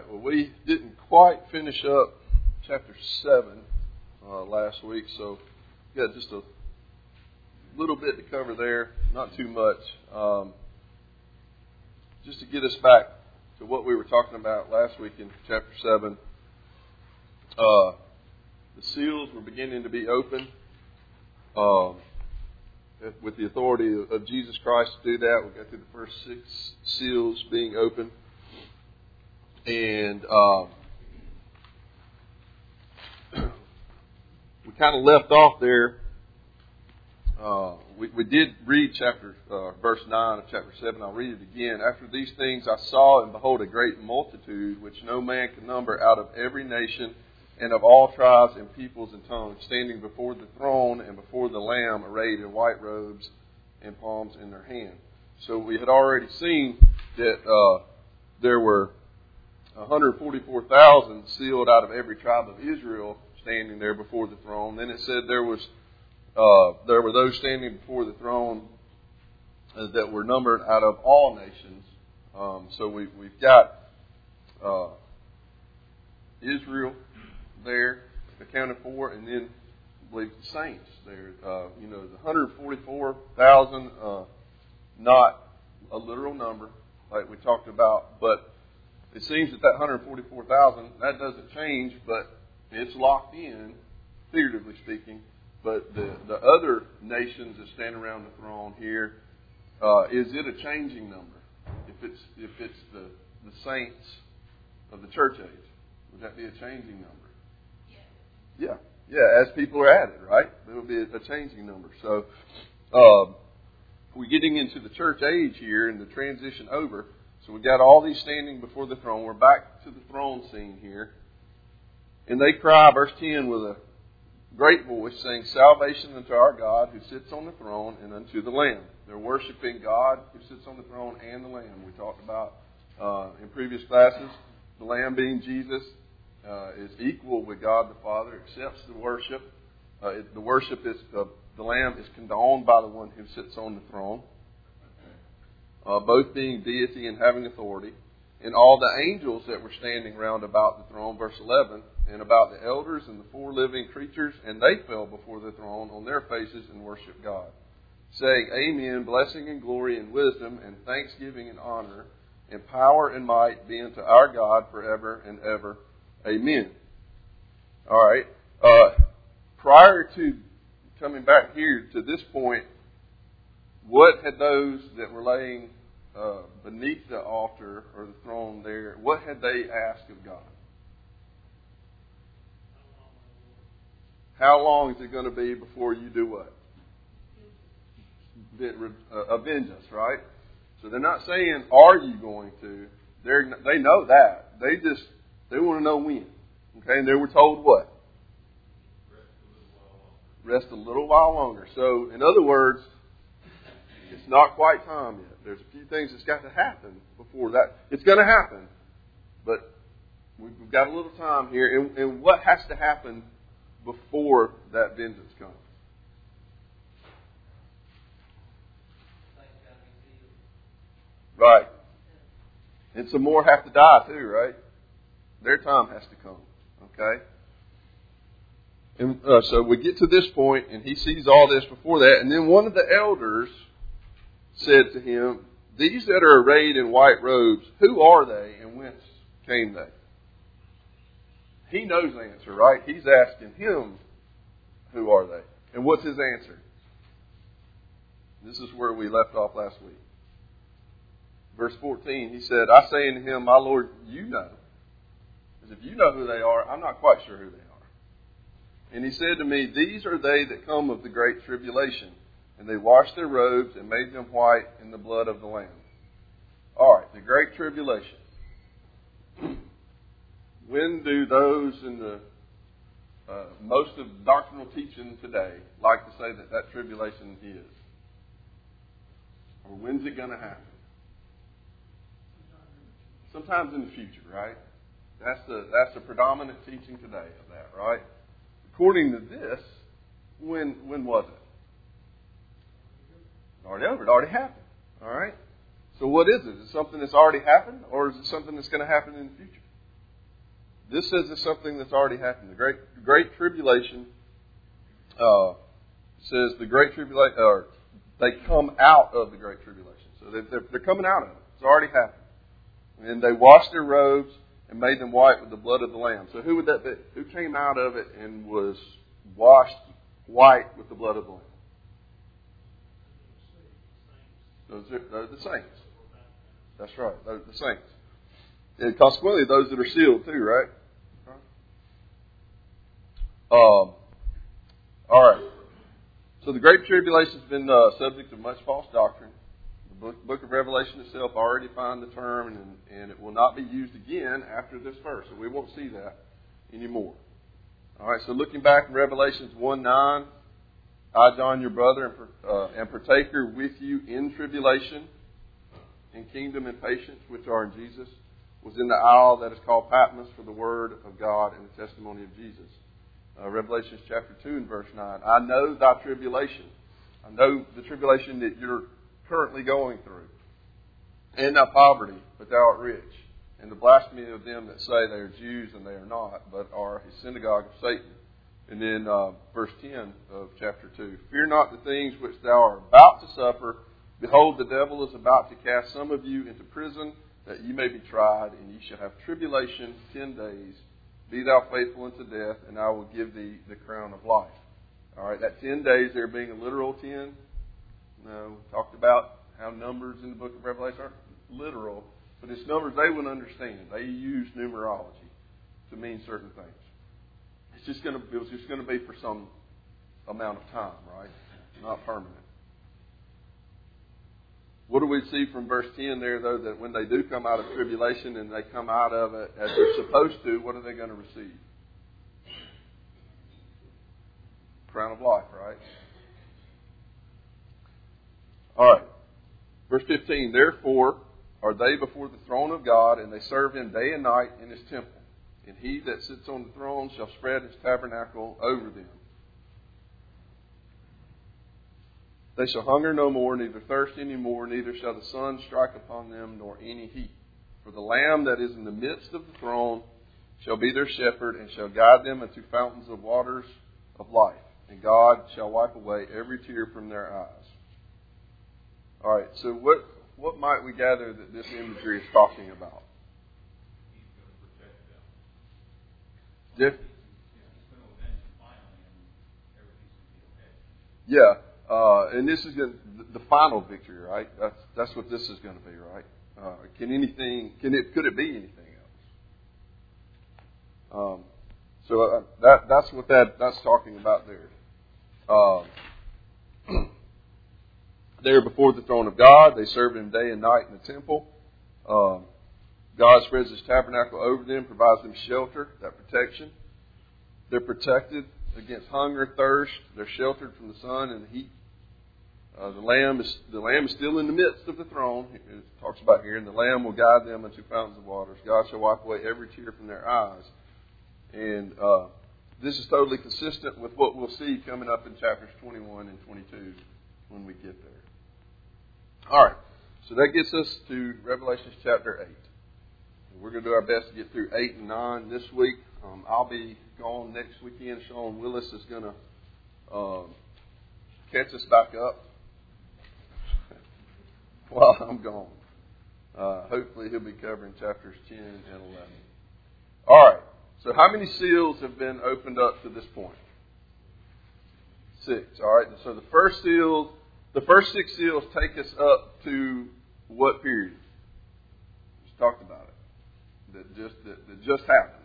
Well, we didn't quite finish up chapter 7 last week, so got just a little bit to cover there, not too much. Just to get us back to what we were talking about last week in chapter 7, the seals were beginning to be open with the authority of Jesus Christ to do that. We got through the first 6 seals being open. And we kind of left off there. We did read verse 9 of chapter 7. I'll read it again. After these things I saw and behold a great multitude, which no man could number, out of every nation and of all tribes and peoples and tongues, standing before the throne and before the Lamb, arrayed in white robes and palms in their hand. So we had already seen that there were 144,000 sealed out of every tribe of Israel standing there before the throne. Then it said there were those standing before the throne that were numbered out of all nations. So we've got Israel there accounted for, and then I believe the saints there. The 144,000, not a literal number like we talked about, but it seems that 144,000, that doesn't change, but it's locked in, figuratively speaking. But the other nations that stand around the throne here, is it a changing number? If it's the saints of the church age, would that be a changing number? Yeah. Yeah, as people are added, right? There will be a changing number. So we're getting into the church age here and the transition over. So we got all these standing before the throne. We're back to the throne scene here. And they cry, verse 10, with a great voice, saying, "Salvation unto our God who sits on the throne and unto the Lamb." They're worshiping God who sits on the throne and the Lamb. We talked about in previous classes. The Lamb being Jesus is equal with God the Father, accepts the worship. The worship is the Lamb is condoned by the one who sits on the throne. Both being deity and having authority, and all the angels that were standing round about the throne, verse 11, and about the elders and the 4 living creatures, and they fell before the throne on their faces and worshiped God, saying, "Amen, blessing and glory and wisdom and thanksgiving and honor and power and might be unto our God forever and ever. Amen." All right. Prior to coming back here to this point, what had those that were laying beneath the altar or the throne there, what had they asked of God? How long is it going to be before you do what? Avenge us, right? So they're not saying, "Are you going to?" They know that. They want to know when. Okay, and they were told what? Rest a little while longer. So, in other words, it's not quite time yet. There's a few things that's got to happen before that. It's going to happen, but we've got a little time here. And what has to happen before that vengeance comes? Right. And some more have to die too, right? Their time has to come. Okay? And so we get to this point, and he sees all this before that. And then one of the elders said to him, "These that are arrayed in white robes, who are they and whence came they?" He knows the answer, right? He's asking him, who are they? And what's his answer? This is where we left off last week. Verse 14, he said, "I say unto him, My Lord, you know." Because if you know who they are, I'm not quite sure who they are. And he said to me, "These are they that come of the great tribulation. And they washed their robes and made them white in the blood of the Lamb." All right, the Great Tribulation. When do those in the most of the doctrinal teaching today like to say that tribulation is? Or when's it going to happen? Sometimes in the future, right? That's the predominant teaching today of that, right? According to this, when was it? Already over. It already happened. All right? So what is it? Is it something that's already happened, or is it something that's going to happen in the future? this says it's something that's already happened. The Great Tribulation says the Great Tribulation, or they come out of the Great Tribulation. So they're coming out of it. It's already happened. And they washed their robes and made them white with the blood of the Lamb. So who would that be? Who came out of it and was washed white with the blood of the Lamb? Those are the saints. That's right. Those are the saints. And consequently, those that are sealed too, right? All right. So the Great Tribulation has been subject to much false doctrine. The book of Revelation itself already defined the term, and it will not be used again after this verse. So we won't see that anymore. All right. So looking back in Revelations 1:9, I, John, your brother, and partaker with you in tribulation, in kingdom and patience, which are in Jesus, was in the isle that is called Patmos for the word of God and the testimony of Jesus. Revelation chapter 2 and verse 9. I know thy tribulation. I know the tribulation that you're currently going through. And thy poverty, but thou art rich. And the blasphemy of them that say they are Jews and they are not, but are a synagogue of Satan. And then verse 10 of chapter 2. Fear not the things which thou art about to suffer. Behold, the devil is about to cast some of you into prison, that ye may be tried, and ye shall have tribulation 10 days. Be thou faithful unto death, and I will give thee the crown of life. All right, that 10 days there being a literal 10. No, we talked about how numbers in the book of Revelation aren't literal, but it's numbers they would understand. They use numerology to mean certain things. It was just going to be for some amount of time, right? Not permanent. What do we see from verse 10 there, though, that when they do come out of tribulation and they come out of it as they're supposed to, what are they going to receive? Crown of life, right? All right. Verse 15, therefore are they before the throne of God, and they serve him day and night in his temple. And he that sits on the throne shall spread his tabernacle over them. They shall hunger no more, neither thirst any more, neither shall the sun strike upon them, nor any heat. For the Lamb that is in the midst of the throne shall be their shepherd, and shall guide them unto fountains of waters of life. And God shall wipe away every tear from their eyes. All right, so what might we gather that this imagery is talking about? He's going to protect them. He's going to avenge them finally, and everything's going to be okay. Yeah. And this is the final victory, right? That's what this is going to be, right? Could it be anything else? So that's what that's talking about there. They're before the throne of God. They serve him day and night in the temple. God spreads his tabernacle over them, provides them shelter, that protection. They're protected against hunger, thirst. They're sheltered from the sun and the heat. The Lamb is still in the midst of the throne. It talks about here, and the Lamb will guide them unto fountains of waters. God shall wipe away every tear from their eyes. And this is totally consistent with what we'll see coming up in chapters 21 and 22 when we get there. All right, so that gets us to Revelation chapter 8. We're going to do our best to get through 8 and 9 this week. I'll be gone next weekend. Sean Willis is going to catch us back up while I'm gone. Hopefully he'll be covering chapters 10 and 11. All right. So how many seals have been opened up to this point? 6. All right. So the first 6 seals take us up to what period? Just talked about it. That just happened.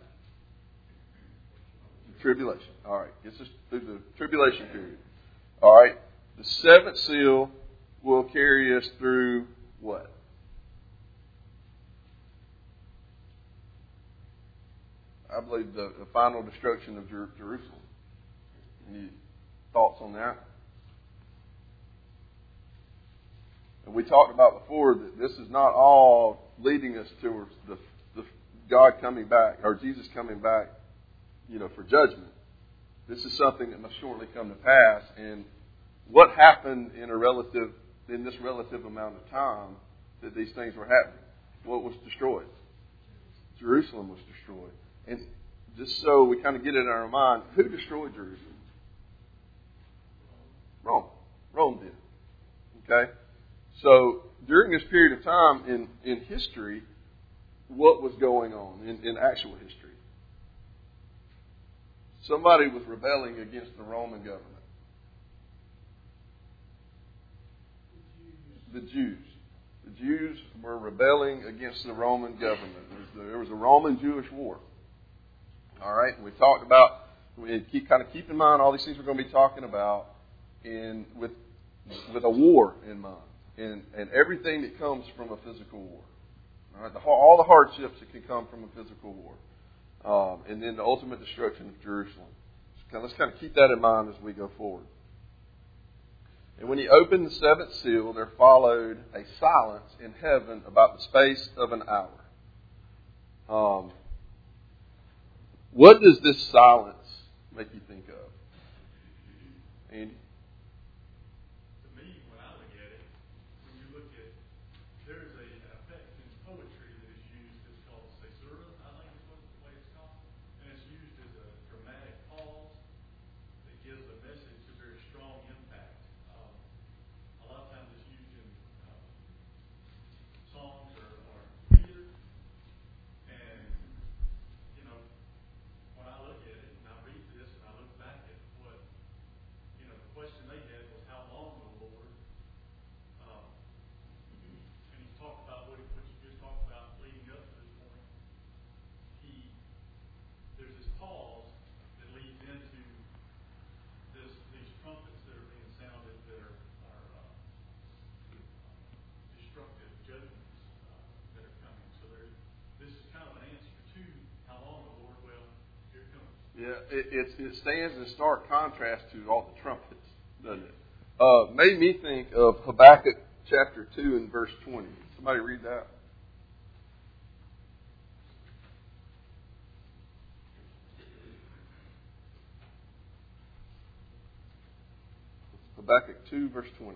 The tribulation. All right. Gets us through the tribulation period. All right. The 7th seal will carry us through what? I believe the final destruction of Jerusalem. Any thoughts on that? And we talked about before that this is not all leading us towards the God coming back, or Jesus coming back, for judgment. This is something that must shortly come to pass. And what happened in this relative amount of time that these things were happening? What was destroyed? Jerusalem was destroyed. And just so we kind of get it in our mind, who destroyed Jerusalem? Rome. Rome did. Okay? So during this period of time in history, what was going on in actual history? Somebody was rebelling against the Roman government. The Jews. The Jews were rebelling against the Roman government. There was a Roman-Jewish war. All right? We talked about, keep in mind all these things we're going to be talking about with a war in mind. And everything that comes from a physical war. All right? All the hardships that can come from a physical war. And then the ultimate destruction of Jerusalem. So let's kind of keep that in mind as we go forward. And when he opened the seventh seal, there followed a silence in heaven about the space of an hour. What does this silence make you think of? Andy? To me, when I look at it, when you look at, there's an effect in poetry that is used that's called caesura, I think is what the way it's called. And it's used as a dramatic pause that gives a message a very strong impact. A lot of times it's used in songs or theater. And, you know, when I look at it and I read this and I look back at what, you know, the question they had was how long, O Lord? And he talked about what you just talked about leading up to this point. There's this pause that leads into these trumpets that are being sounded that are destructive judgments that are coming. So this is kind of an answer to how long, O Lord? Well, here it comes. Yeah, it stands in stark contrast to all the trumpets, doesn't it? Made me think of Habakkuk chapter 2 and verse 20. Somebody read that. Habakkuk 2 verse 20.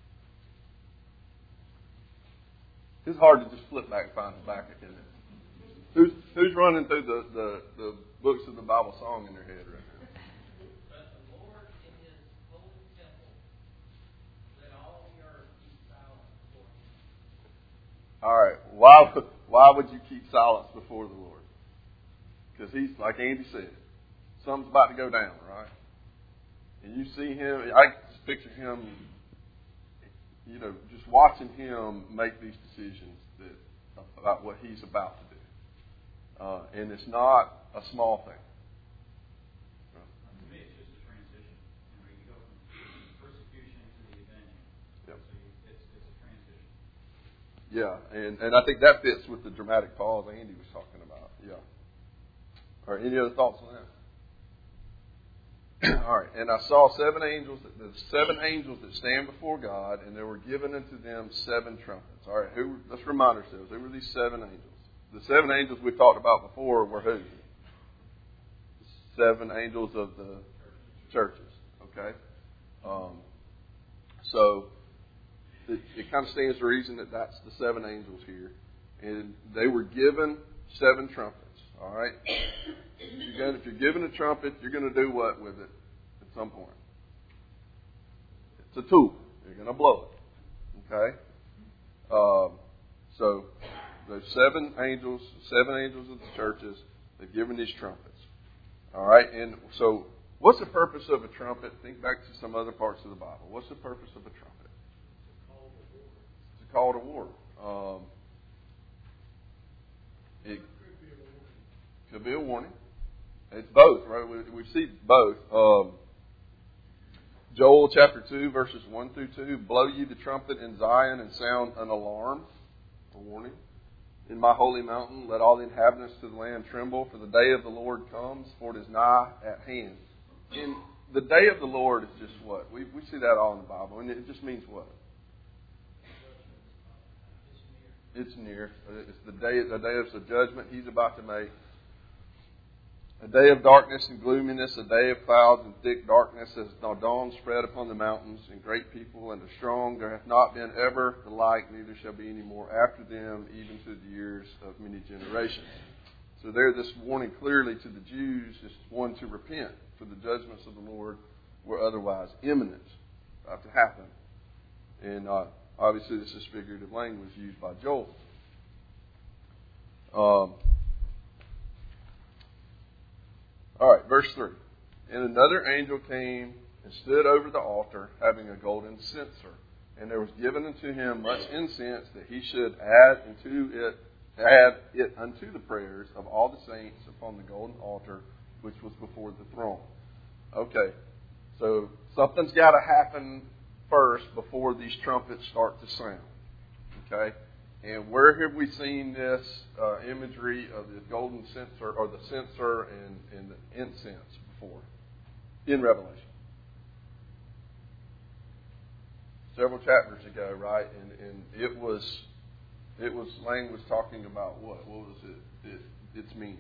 It's hard to just flip back and find Habakkuk, isn't it? Who's running through the books of the Bible song in their head right now? But the Lord in his holy temple, let all the earth keep silent before him. All right. Why would you keep silence before the Lord? Because he's, like Andy said, something's about to go down, right? And you see him, I just picture him, you know, just watching him make these decisions about what he's about to do. And it's not a small thing. To me, it's just a transition. You know, you go from persecution to the avenging. Yep. So it's a transition. Yeah, and I think that fits with the dramatic pause Andy was talking about. Yeah. All right, any other thoughts on that? All right, and I saw the seven angels that stand before God, and there were given unto them 7 trumpets. All right, let's remind ourselves, who were these 7 angels? The 7 angels we talked about before were who? The 7 angels of the churches. Okay, so it kind of stands to reason that that's the 7 angels here, and they were given 7 trumpets. All right. If you're given a trumpet, you're going to do what with it at some point? It's a tool. You're going to blow it. Okay? So there's 7 angels of the churches. They've given these trumpets. All right? And so what's the purpose of a trumpet? Think back to some other parts of the Bible. What's the purpose of a trumpet? It's a call to war. It could be a warning. It's both, right? We see both. Joel chapter 2, verses 1 through 2. Blow ye the trumpet in Zion and sound an alarm, a warning. In my holy mountain, let all the inhabitants of the land tremble, for the day of the Lord comes, for it is nigh at hand. And the day of the Lord is just what? We see that all in the Bible. And it just means what? It's near. It's the day of the judgment He's about to make. A day of darkness and gloominess, a day of clouds and thick darkness, as the dawn spread upon the mountains, and great people and the strong. There hath not been ever the like, neither shall be any more after them, even to the years of many generations. So there, this warning clearly to the Jews is one to repent, for the judgments of the Lord were otherwise imminent, about to happen. And obviously this is figurative language used by Joel. All right, verse 3. And another angel came and stood over the altar, having a golden censer. And there was given unto him much incense, that he should add it unto the prayers of all the saints upon the golden altar which was before the throne. Okay, so something's got to happen first before these trumpets start to sound. Okay, and where have we seen this imagery of the golden censer, or the censer and the incense before? In Revelation. Several chapters ago, right? And it was language talking about what? What was its meaning?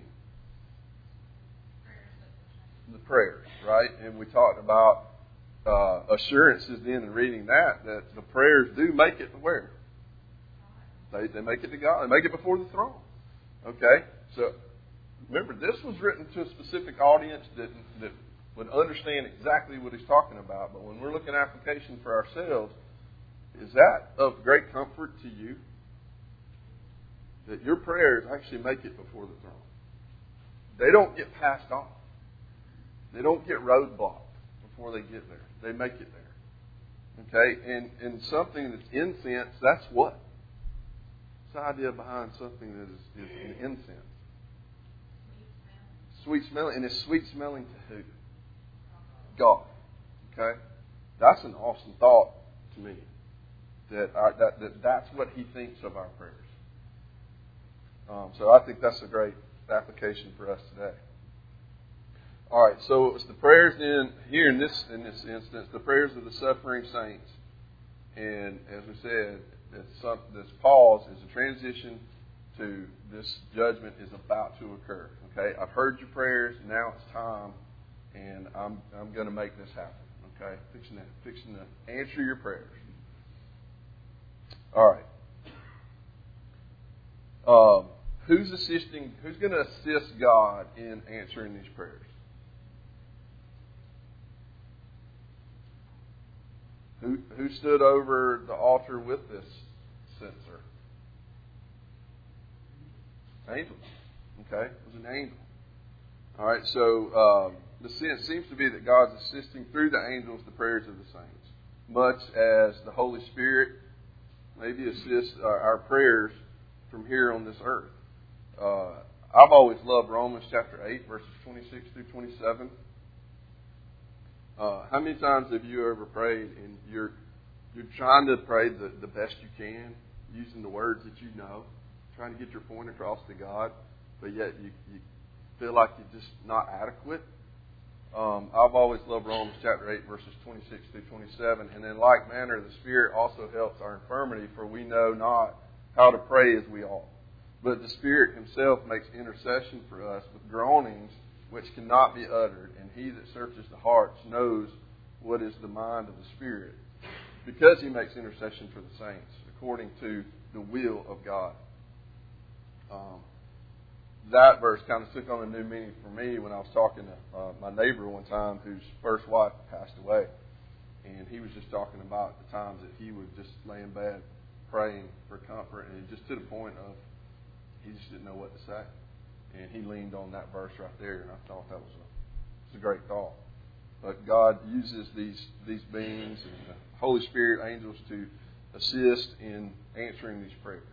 The prayers, right? And we talked about assurances then in reading that the prayers do make it to where? They make it to God. They make it before the throne. Okay? So, remember, this was written to a specific audience that would understand exactly what he's talking about. But when we're looking at application for ourselves, is that of great comfort to you? That your prayers actually make it before the throne. They don't get passed off. They don't get roadblocked before they get there. They make it there. Okay? And something that's incense, that's what? What's the idea behind something that is an incense? Sweet smelling. And it's sweet smelling to who? God. Okay? That's an awesome thought to me. That's what he thinks of our prayers. So I think that's a great application for us today. All right, so it was the prayers here in this instance, the prayers of the suffering saints. And as we said, this pause is a transition to this judgment is about to occur. Okay, I've heard your prayers, now it's time, and I'm going to make this happen. Okay, fixing to answer your prayers. All right. Who's going to assist God in answering these prayers? Who stood over the altar with this censer? Angels. Okay, it was an angel. All right, so the sense seems to be that God's assisting through the angels the prayers of the saints, much as the Holy Spirit maybe assists our prayers from here on this earth. I've always loved Romans chapter 8, verses 26 through 27. How many times have you ever prayed and you're trying to pray the best you can, using the words that you know, trying to get your point across to God, but yet you feel like you're just not adequate? I've always loved Romans chapter 8, verses 26 through 27. And in like manner, the Spirit also helps our infirmity, for we know not how to pray as we ought. But the Spirit Himself makes intercession for us with groanings which cannot be uttered. And He that searches the hearts knows what is the mind of the Spirit, because He makes intercession for the saints according to the will of God. That verse kind of took on a new meaning for me when I was talking to my neighbor one time whose first wife passed away. And he was just talking about the times that he would just lay in bed praying for comfort, and just to the point of he just didn't know what to say. And he leaned on that verse right there, and I thought that was a great thought. But God uses these beings and the Holy Spirit, angels, to assist in answering these prayers.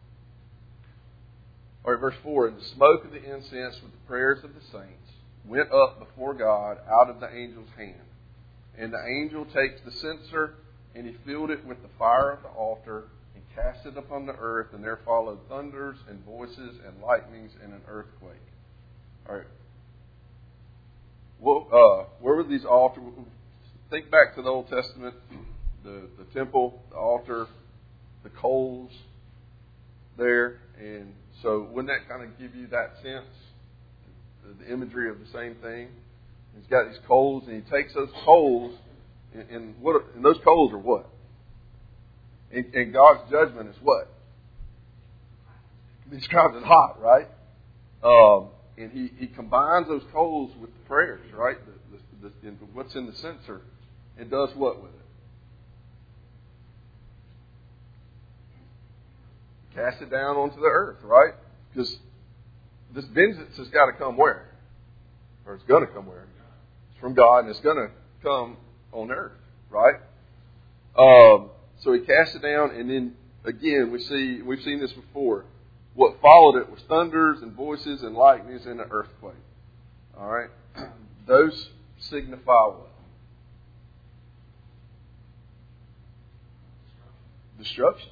All right, verse 4, and the smoke of the incense with the prayers of the saints went up before God out of the angel's hand. And the angel takes the censer, and he filled it with the fire of the altar, and cast it upon the earth, and there followed thunders and voices and lightnings and an earthquake. All right. Well, where were these altars? Think back to the Old Testament, the temple, the altar, the coals there, and so wouldn't that kind of give you that sense, the imagery of the same thing? He's got these coals, and he takes those coals, and those coals are what? And God's judgment is what? He describes it hot, right? And he combines those coals with the prayers, right? What's in the censer, and does what with it? Cast it down onto the earth, right? Because this vengeance has got to come where? Or it's going to come where? It's from God, and it's going to come on earth, right? So he cast it down, and then again we've seen this before. What followed it was thunders and voices and lightnings and an earthquake. All right, those signify what? Destruction.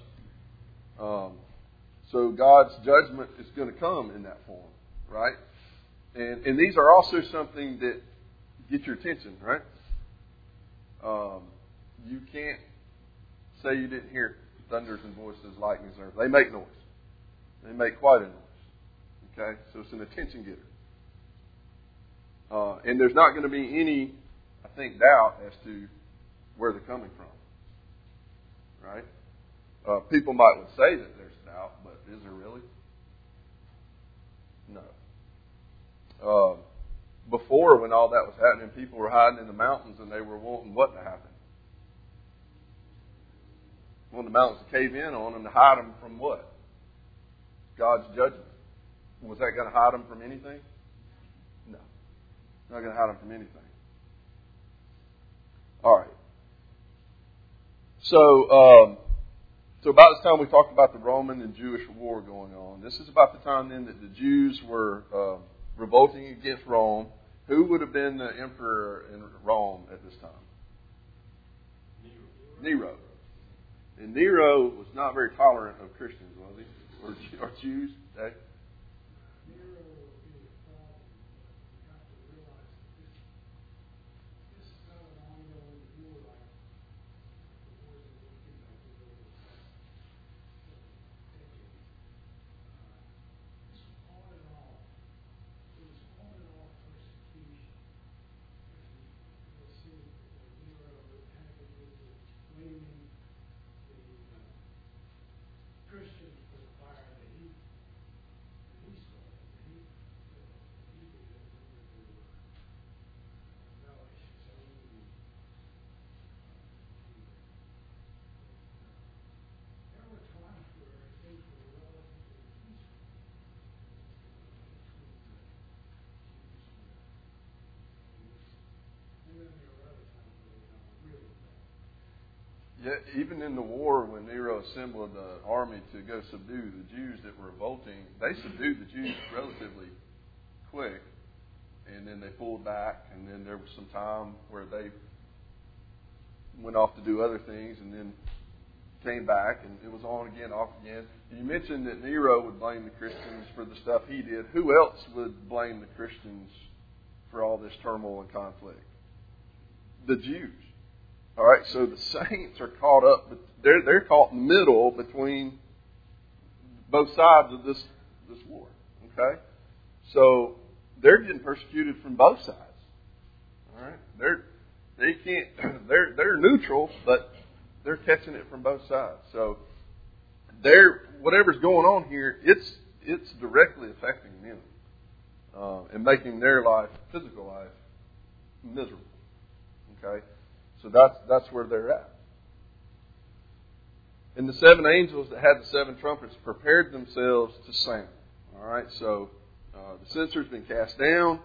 So God's judgment is going to come in that form, right? And these are also something that get your attention, right? You can't say you didn't hear thunders and voices, lightnings, and earth. They make noise. They make quite a noise. Okay? So it's an attention getter. And there's not going to be any, I think, doubt as to where they're coming from. Right? People might would say that there's doubt, but is there really? No. Before, when all that was happening, people were hiding in the mountains and they were wanting what to happen? Wanting the mountains to cave in on them to hide them from what? God's judgment. Was that going to hide them from anything? No. Not going to hide them from anything. All right. So about this time we talked about the Roman and Jewish war going on. This is about the time then that the Jews were revolting against Rome. Who would have been the emperor in Rome at this time? Nero. And Nero was not very tolerant of Christians, was he? Or Jews? Eh? Nero will be a problem, but you have to realize that this is not an ongoing war like the wars that we've conducted over the past decades. This was all in all. It was all in all persecution. You'll see that Nero had to do with blaming the Christians for the fire that he started. He did it over to Relish. So there were times where things were relatively peaceful between the Jews and then there were other times where they got really bad. Yet, even in the war, when Nero assembled an army to go subdue the Jews that were revolting, they subdued the Jews relatively quick, and then they pulled back, and then there was some time where they went off to do other things, and then came back, and it was on again, off again. You mentioned that Nero would blame the Christians for the stuff he did. Who else would blame the Christians for all this turmoil and conflict? The Jews. All right, so the saints are caught up, but they're caught in the middle between both sides of this war. Okay, so they're getting persecuted from both sides. All right, they're neutral, but they're catching it from both sides. So whatever's going on here, it's directly affecting them and making their life, physical life, miserable. Okay. So that's where they're at. And the seven angels that had the seven trumpets prepared themselves to sound. All right, so the censer's been cast down.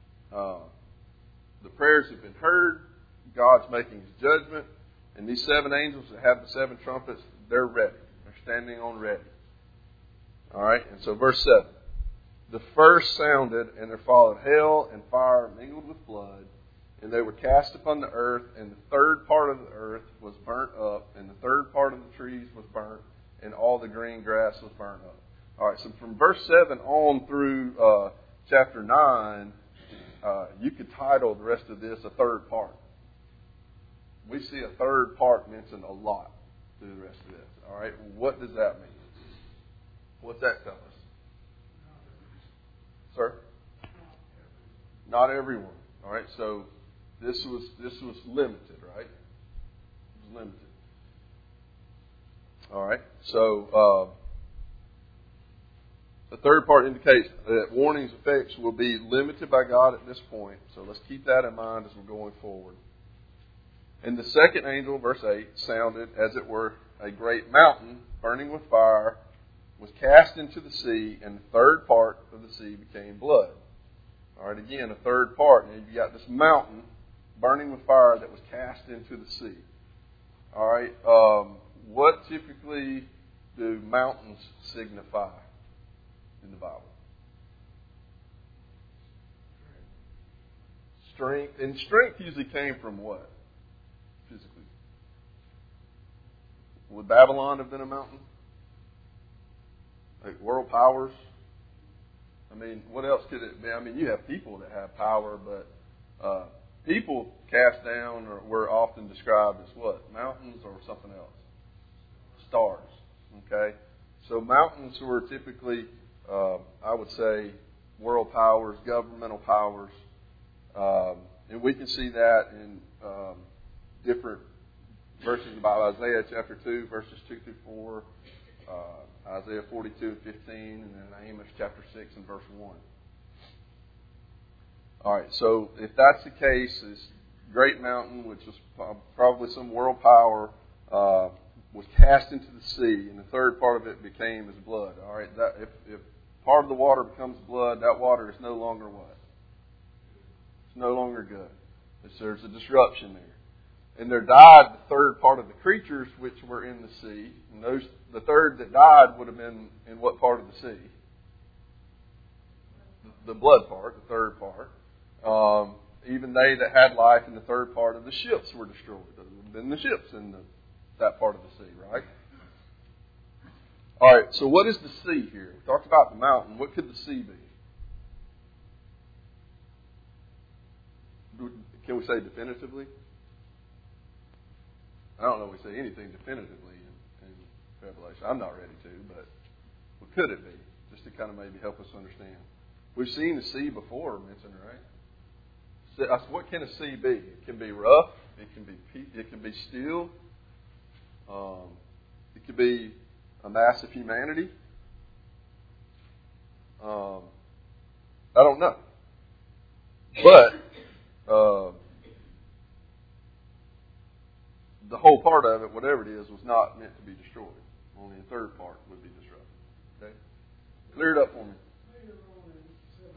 The prayers have been heard. God's making His judgment. And these seven angels that have the seven trumpets, they're ready. They're standing on ready. All right, and so verse 7. The first sounded, and there followed hail and fire mingled with blood. And they were cast upon the earth, and the third part of the earth was burnt up, and the third part of the trees was burnt, and all the green grass was burnt up. All right, so from verse 7 on through chapter 9, you could title the rest of this a third part. We see a third part mentioned a lot through the rest of this. All right, what does that mean? What's that tell us? Sir? Not everyone. All right, so this was limited, right? It was limited. All right. So The third part indicates that warning's effects will be limited by God at this point. So let's keep that in mind as we're going forward. And the second angel, verse 8, sounded, as it were, a great mountain burning with fire, was cast into the sea, and the third part of the sea became blood. All right, again, a third part. And you've got this mountain burning with fire that was cast into the sea. All right, what typically do mountains signify in the Bible? Strength. And strength usually came from what? Physically. Would Babylon have been a mountain? Like world powers? I mean, what else could it be? I mean, you have people that have power, but people cast down or were often described as what? Mountains or something else? Stars. Okay? So mountains were typically, I would say, world powers, governmental powers. And we can see that in different verses of the Bible. Isaiah chapter 2, verses 2 through 4. Isaiah 42 and 15. And then Amos chapter 6 and verse 1. All right, so if that's the case, this great mountain, which was probably some world power, was cast into the sea, and the third part of it became as blood. All right, that, if part of the water becomes blood, that water is no longer what? It's no longer good. There's a disruption there. And there died the third part of the creatures which were in the sea. And the third that died would have been in what part of the sea? The blood part, the third part. Even they that had life in the third part of the ships were destroyed. There would have been the ships in that part of the sea, right? All right, so what is the sea here? We talked about the mountain. What could the sea be? Can we say definitively? I don't know if we say anything definitively in Revelation. I'm not ready to, but what could it be? Just to kind of maybe help us understand. We've seen the sea before mentioned, right? So, what can a sea be? It can be rough. It can be still. It could be a mass of humanity. I don't know. But the whole part of it, whatever it is, was not meant to be destroyed. Only a third part would be disrupted. Okay? Clear it up for me. Later on in 17,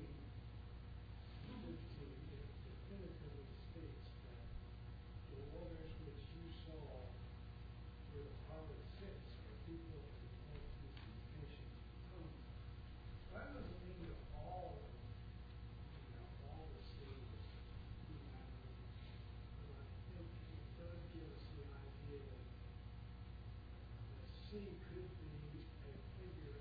it definitively states that the waters which you saw where the harlot sits are people of multitudes and nations and tongues. That doesn't mean that all the sea was humanity. But I think it does give us the idea that the sea could be a figure,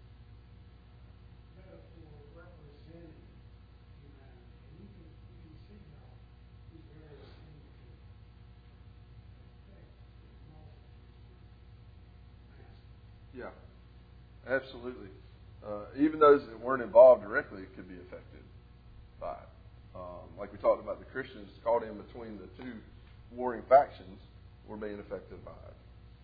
metaphor representing humanity. And you can see how these various things could affect the multitudes. Yeah, absolutely. Even those that weren't involved directly could be affected by it. Like we talked about, the Christians caught in between the two warring factions were being affected by it.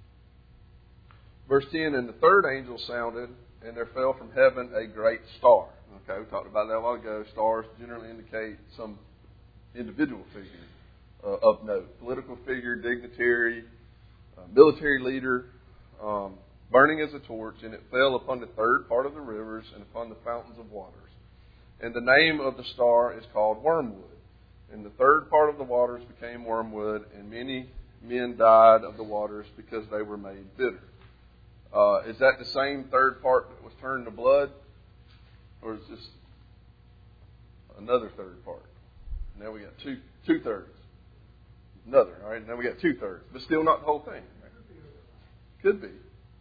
Verse 10, and the third angel sounded, and there fell from heaven a great star. Okay, we talked about that a while ago. Stars generally indicate some individual figure of note. Political figure, dignitary, military leader, burning as a torch, and it fell upon the third part of the rivers and upon the fountains of waters. And the name of the star is called Wormwood. And the third part of the waters became wormwood, and many men died of the waters because they were made bitter. Is that the same third part that was turned to blood? Or is this another third part? Now we got two thirds. Another, all right? Now we got 2/3, but still not the whole thing. Right? Could be.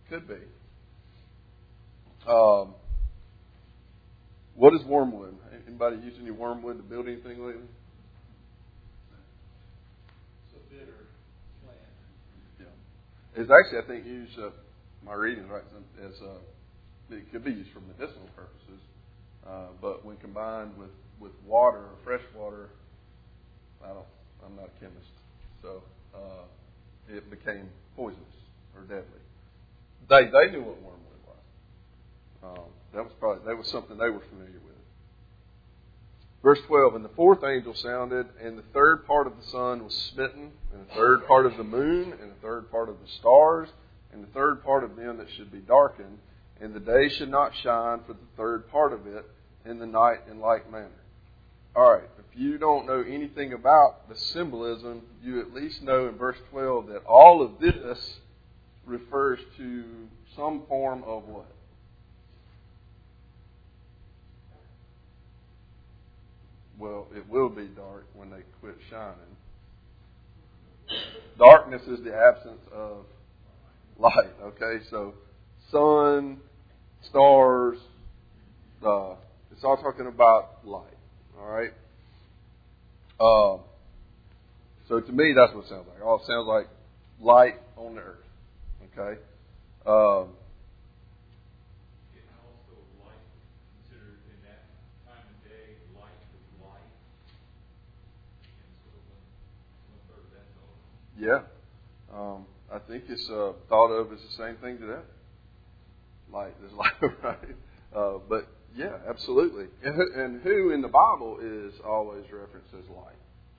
What is wormwood? Anybody used any wormwood to build anything lately? It's a bitter plant. Yeah. It's actually, I think, used, my reading right, as it could be used for medicinal purposes, but when combined with water or fresh water, I'm not a chemist, so it became poisonous or deadly. They knew what wormwood was. That was something they were familiar with. Verse 12, and the fourth angel sounded, and the third part of the sun was smitten, and the third part of the moon, and the third part of the stars, and the third part of them that should be darkened, and the day should not shine for the third part of it, and the night in like manner. All right, if you don't know anything about the symbolism, you at least know in verse 12 that all of this refers to some form of what? Well, it will be dark when they quit shining. Darkness is the absence of light. Okay, so sun, stars, it's all talking about light. All right. So to me, that's what it sounds like. It sounds like light on the earth. Okay. Yeah. I think it's thought of as the same thing today. Light is light, right? But yeah, absolutely. And who in the Bible is always referenced as light?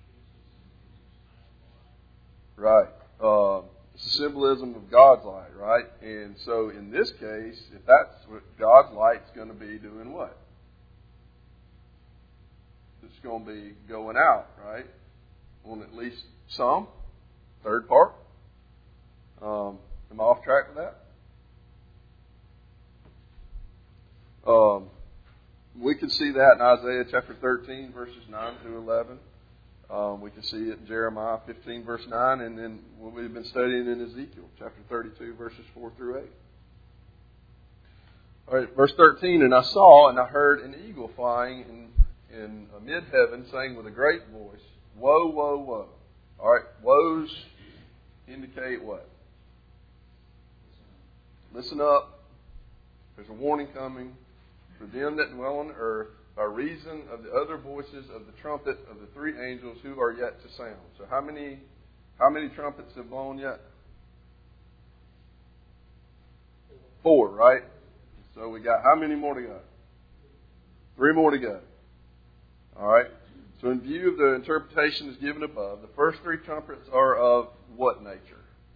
Right. It's a symbolism of God's light, right? And so in this case, if that's what God's light's going to be doing, what? It's going to be going out, right? On at least some. Third part. Am I off track with that? We can see that in Isaiah chapter 13, verses 9 through 11. We can see it in Jeremiah 15, verse 9, and then what we've been studying in Ezekiel chapter 32, verses 4 through 8. All right, verse 13, and I saw and I heard an eagle flying in mid-heaven, saying with a great voice, woe, woe, woe. All right, woes indicate what? Listen up. There's a warning coming for them that dwell on the earth by reason of the other voices of the trumpet of the three angels who are yet to sound. So how many trumpets have blown yet? 4, right? So we got how many more to go? 3 more to go. All right. So in view of the interpretation as given above, the first 3 trumpets are of what nature?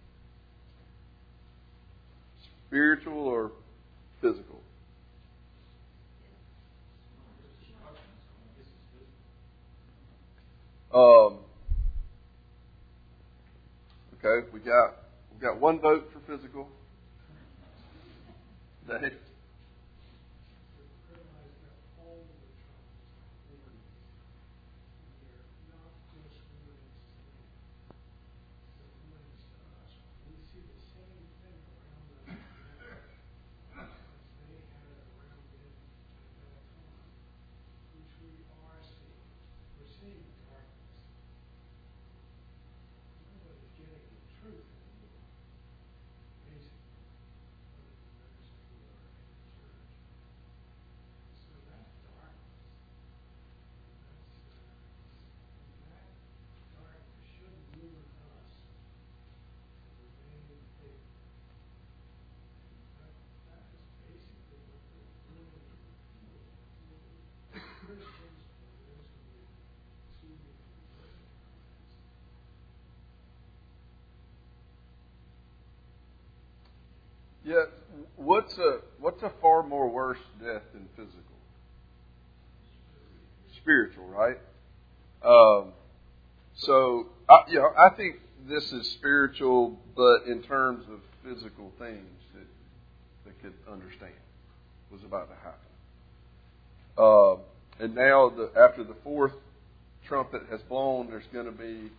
Spiritual or physical? Okay, we got 1 vote for physical. Dave? Yeah, what's a far more worse death than physical? Spiritual, right? I think this is spiritual, but in terms of physical things that could understand was about to happen. And now, after the 4th trumpet has blown, there's going to be.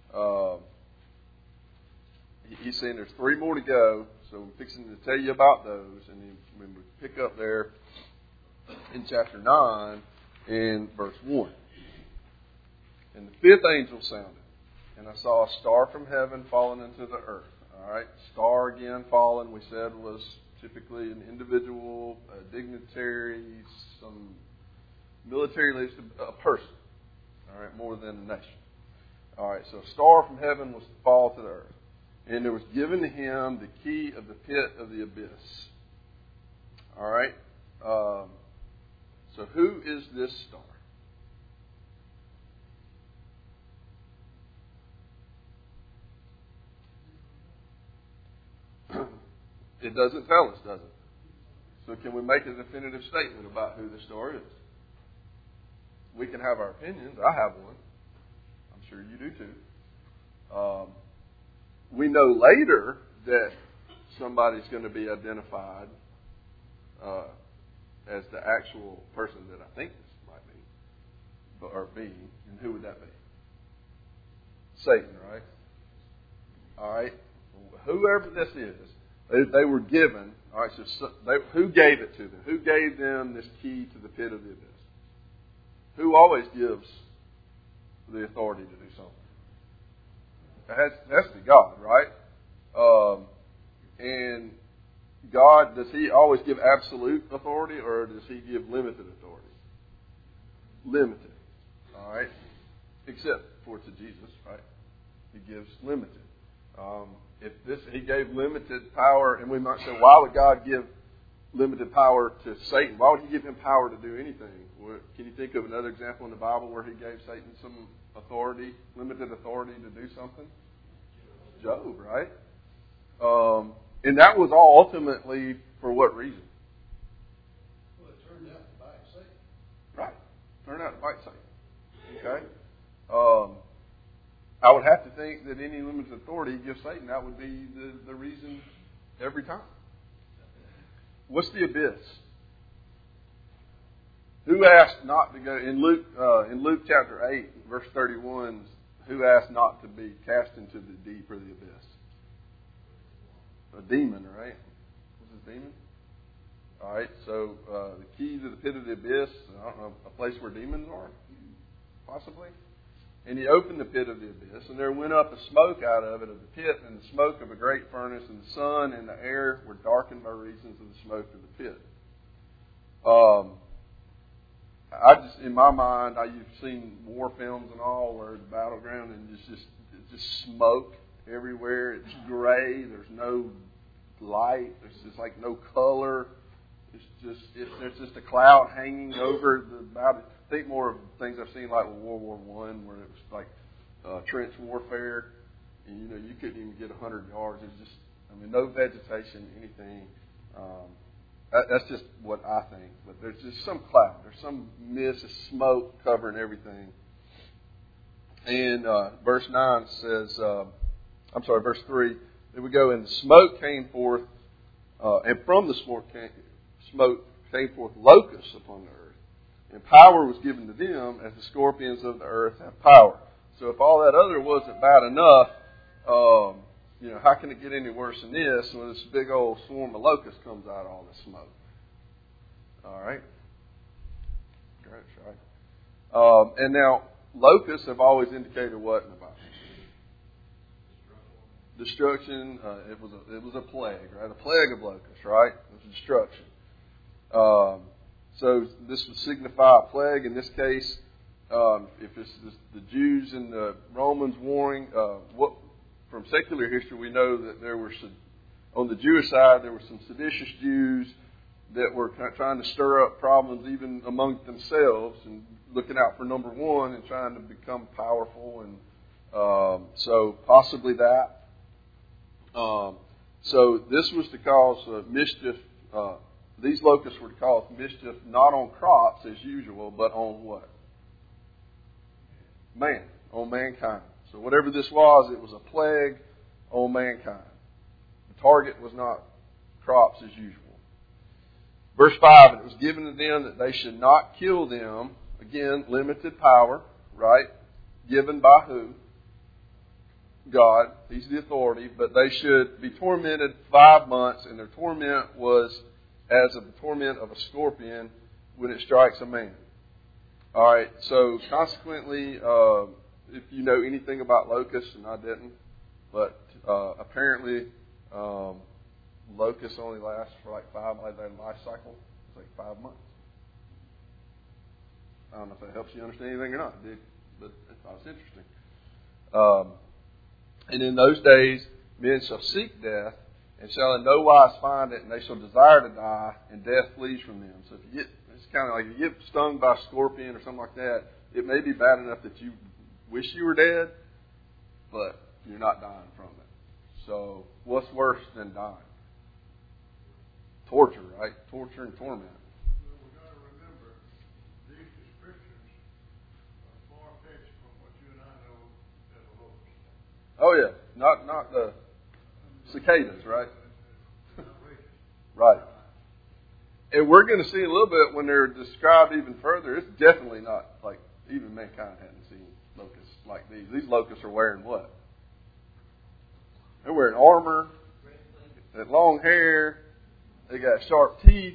He's saying there's 3 more to go. So I'm fixing to tell you about those, and then when we pick up there in chapter 9 and verse 1. And the 5th angel sounded, and I saw a star from heaven falling into the earth. All right, star again fallen, we said, was typically an individual, a dignitary, some military leader, a person. All right, more than a nation. All right, so a star from heaven was to fall to the earth. And there was given to him the key of the pit of the abyss. All right? So who is this star? It doesn't tell us, does it? So can we make a definitive statement about who the star is? We can have our opinions. I have one. I'm sure you do too. We know later that somebody's going to be identified as the actual person that I think this might be, or being. And who would that be? Satan, right? All right. Whoever this is, they were given. All right. So who gave it to them? Who gave them this key to the pit of the abyss? Who always gives the authority to do something? It has to be God, right? And God, does He always give absolute authority, or does He give limited authority? Limited. All right. Except for to Jesus, right? He gives limited. He gave limited power, and we might say, why would God give limited power to Satan? Why would He give him power to do anything? Can you think of another example in the Bible where He gave Satan some authority, limited authority to do something? Job, right? And that was all ultimately for what reason? Well, it turned out to bite Satan. Right. Turned out to bite Satan. Okay? I would have to think that any limited authority He gives Satan, that would be the reason every time. What's the abyss? Who asked not to go in Luke chapter 8, verse 31? Who asked not to be cast into the deep or the abyss? A demon, right? What's a demon? All right. So the key to the pit of the abyss. I don't know, a place where demons are, possibly. And He opened the pit of the abyss, and there went up a smoke out of it, of the pit, and the smoke of a great furnace, and the sun and the air were darkened by reasons of the smoke of the pit. In my mind, you've seen war films and all, where the battleground and it's just smoke everywhere. It's gray. There's no light. There's just like no color. There's just a cloud hanging over the battle. Think more of things I've seen like World War I, where it was like trench warfare, and you couldn't even get 100 yards. There's just, no vegetation, anything. That's just what I think. But there's just some cloud. There's some mist of smoke covering everything. And verse 9 says, verse 3, there we go, and the smoke came forth, and from the smoke came forth locusts upon the earth. And power was given to them as the scorpions of the earth have power. So if all that other wasn't bad enough, how can it get any worse than this when this big old swarm of locusts comes out of all this smoke? All right. That's right. And now, locusts have always indicated what in the Bible? Destruction. It was a plague, right? A plague of locusts, right? It was destruction. So this would signify a plague. In this case, if it's the Jews and the Romans warring, from secular history we know that there were on the Jewish side there were some seditious Jews that were trying to stir up problems even among themselves and looking out for number one and trying to become powerful, and so possibly that. So this was to cause mischief. These locusts were to cause mischief not on crops as usual, but on what? Man, on mankind. So whatever this was, it was a plague on mankind. The target was not crops as usual. Verse 5, and it was given to them that they should not kill them. Again, limited power, right? Given by who? God. He's the authority. But they should be tormented 5 months, and their torment was as of the torment of a scorpion when it strikes a man. All right, so consequently, if you know anything about locusts, and I didn't, but apparently locusts only last for their life cycle is like 5 months. I don't know if that helps you understand anything or not, but I thought it was interesting. And in those days, men shall seek death, and shall in no wise find it, and they shall desire to die, and death flees from them. So if you get, it's kind of like if you get stung by a scorpion or something like that, it may be bad enough that you wish you were dead, but you're not dying from it. So what's worse than dying? Torture, right? Torture and torment. Well, we got to remember, these descriptions are far-fetched from what you and I know as a locust. Oh yeah, not the cicadas, right? Outrageous. Right. And we're going to see a little bit when they're described even further. It's definitely not like even mankind hadn't seen locusts like these. These locusts are wearing what? They're wearing armor, they have long hair, they got sharp teeth.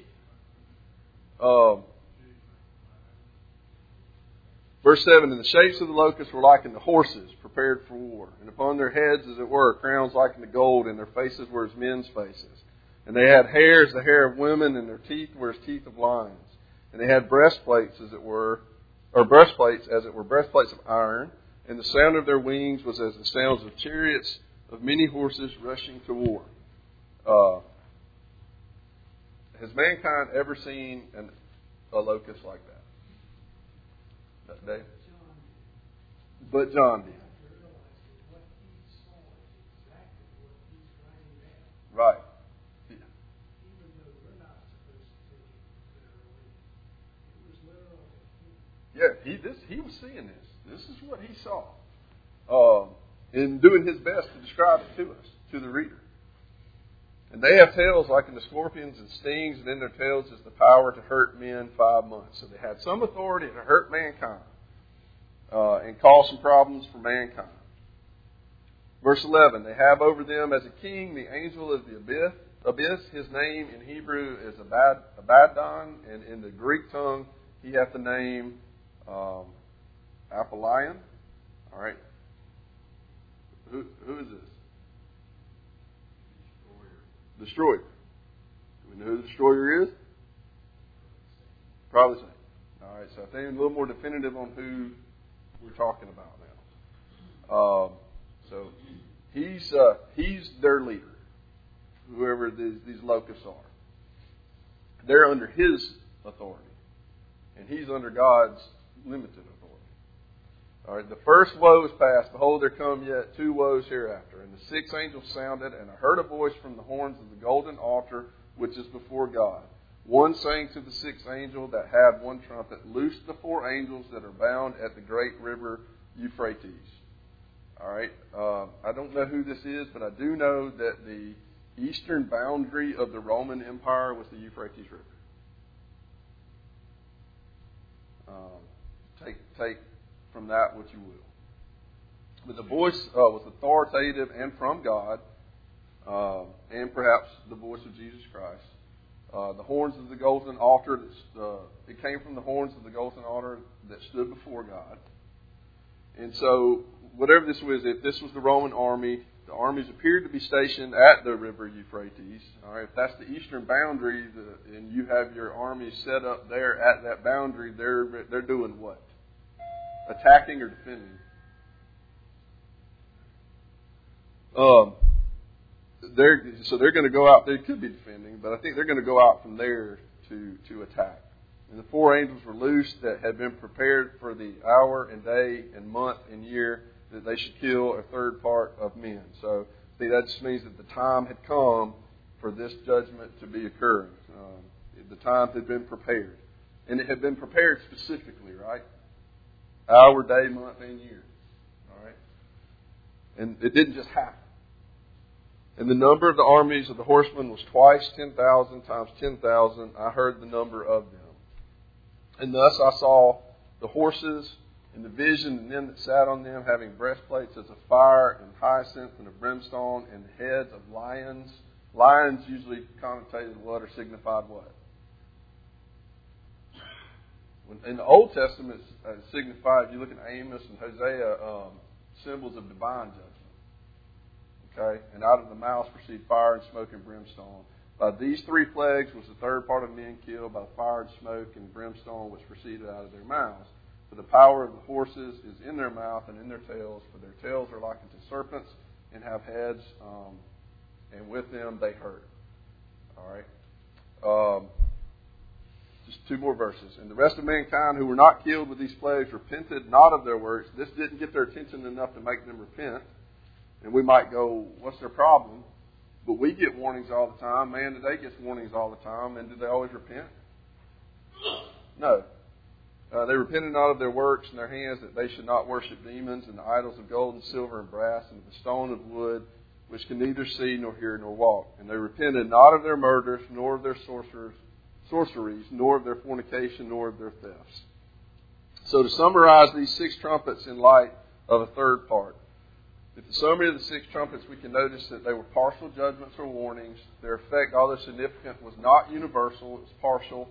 Verse 7, and the shapes of the locusts were like unto horses prepared for war, and upon their heads, as it were, crowns like unto gold, and their faces were as men's faces. And they had hair as the hair of women, and their teeth were as teeth of lions. And they had breastplates, as it were, breastplates of iron, and the sound of their wings was as the sounds of chariots of many horses rushing to war. Has mankind ever seen a locust like that? Dave? But John did. Right. Even though we're not supposed to take it literally, it was literal. Yeah, he was seeing this. This is what he saw. And doing his best to describe it to us, to the reader. And they have tails like in the scorpions and stings, and in their tails is the power to hurt men 5 months. So they had some authority to hurt mankind and cause some problems for mankind. Verse 11, they have over them as a king the angel of the abyss. His name in Hebrew is Abaddon, and in the Greek tongue he hath the name Apollyon. All right. Who is this? Destroyer. Do we know who the destroyer is? Probably Satan. All right, so I think a little more definitive on who we're talking about now. So he's their leader, whoever these locusts are. They're under his authority, and he's under God's limited authority. All right, the first woe is past. Behold, there come yet 2 woes hereafter. And the 6th angel sounded, and I heard a voice from the horns of the golden altar, which is before God. One saying to the 6th angel that had 1 trumpet, loose the 4 angels that are bound at the great river Euphrates. All right, I don't know who this is, but I do know that the eastern boundary of the Roman Empire was the Euphrates River. Take from that what you will. But the voice was authoritative and from God, and perhaps the voice of Jesus Christ. The horns of the golden altar, it came from the horns of the golden altar that stood before God. And so, whatever this was, if this was the Roman army, the armies appeared to be stationed at the river Euphrates. All right, if that's the eastern boundary, and you have your armies set up there at that boundary, they're doing what? Attacking or defending? They're going to go out. They could be defending, but I think they're going to go out from there to attack. And the 4 angels were loosed that had been prepared for the hour and day and month and year that they should kill a third part of men. So see, that just means that the time had come for this judgment to be occurring. The time had been prepared, and it had been prepared specifically, right? Hour, day, month, and year. All right? And it didn't just happen. And the number of the armies of the horsemen was twice 10,000 times 10,000. I heard the number of them. And thus I saw the horses in the vision, and them that sat on them, having breastplates as of fire and hyacinth and of brimstone, and heads of lions. Lions usually connotated what or signified what? In the Old Testament, it's signified, if you look at Amos and Hosea, symbols of divine judgment. Okay? And out of the mouths proceed fire and smoke and brimstone. By these 3 plagues was the third part of men killed by fire and smoke and brimstone which proceeded out of their mouths. For the power of the horses is in their mouth and in their tails, for their tails are like unto serpents and have heads, and with them they hurt. All right. Just two more verses. And the rest of mankind who were not killed with these plagues repented not of their works. This didn't get their attention enough to make them repent. And we might go, what's their problem? But we get warnings all the time. Man today gets warnings all the time. And do they always repent? No. They repented not of their works and their hands, that they should not worship demons and the idols of gold and silver and brass and of the stone of wood, which can neither see nor hear nor walk. And they repented not of their murders, nor of their sorceries, nor of their fornication, nor of their thefts. So to summarize these 6 trumpets in light of a third part. At the summary of the 6 trumpets, we can notice that they were partial judgments or warnings. Their effect, although significant, was not universal. It was partial.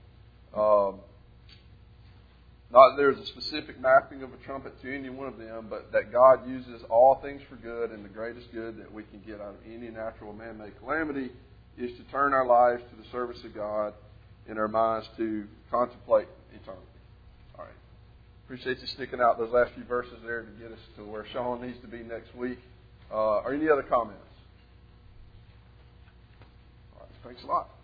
Not that there's a specific mapping of a trumpet to any one of them, but that God uses all things for good, and the greatest good that we can get out of any natural man-made calamity is to turn our lives to the service of God and our minds to contemplate eternity. All right. Appreciate you sticking out those last few verses there to get us to where Sean needs to be next week. Are any other comments? All right. Thanks a lot.